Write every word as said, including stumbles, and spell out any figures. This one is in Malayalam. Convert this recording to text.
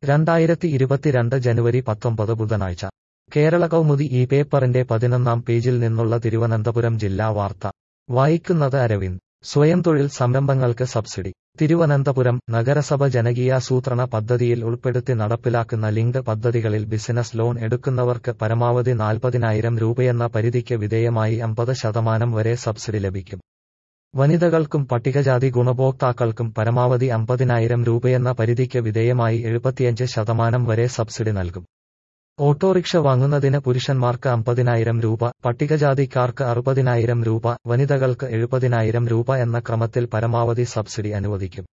രണ്ടായിരത്തി ഇരുപത്തിരണ്ട് ജനുവരി പത്തൊമ്പത് ബുധനാഴ്ച കേരള കൗമുദി ഈ പേപ്പറിന്റെ പതിനൊന്നാം പേജിൽ നിന്നുള്ള തിരുവനന്തപുരം ജില്ലാ വാർത്ത വായിക്കുന്നത് അരവിന്ദ്. സ്വയം തൊഴിൽ സംരംഭങ്ങൾക്ക് സബ്സിഡി. തിരുവനന്തപുരം നഗരസഭ ജനകീയാസൂത്രണ പദ്ധതിയിൽ ഉൾപ്പെടുത്തി നടപ്പിലാക്കുന്ന ലിങ്ക് പദ്ധതികളിൽ ബിസിനസ് ലോൺ എടുക്കുന്നവർക്ക് പരമാവധി നാൽപ്പതിനായിരം രൂപയെന്ന പരിധിക്ക് വിധേയമായി അമ്പത് ശതമാനം വരെ സബ്സിഡി ലഭിക്കും. വനിതകൾക്കും പട്ടികജാതി ഗുണഭോക്താക്കൾക്കും പരമാവധി അമ്പതിനായിരം രൂപയെന്ന പരിധിക്ക് വിധേയമായി എഴുപത്തിയഞ്ച് ശതമാനം വരെ സബ്സിഡി നൽകും. ഓട്ടോറിക്ഷ വാങ്ങുന്നതിന് പുരുഷന്മാർക്ക് അമ്പതിനായിരം രൂപ, പട്ടികജാതിക്കാർക്ക് അറുപതിനായിരം രൂപ, വനിതകൾക്ക് എഴുപതിനായിരം രൂപ എന്ന ക്രമത്തിൽ പരമാവധി സബ്സിഡി അനുവദിക്കും.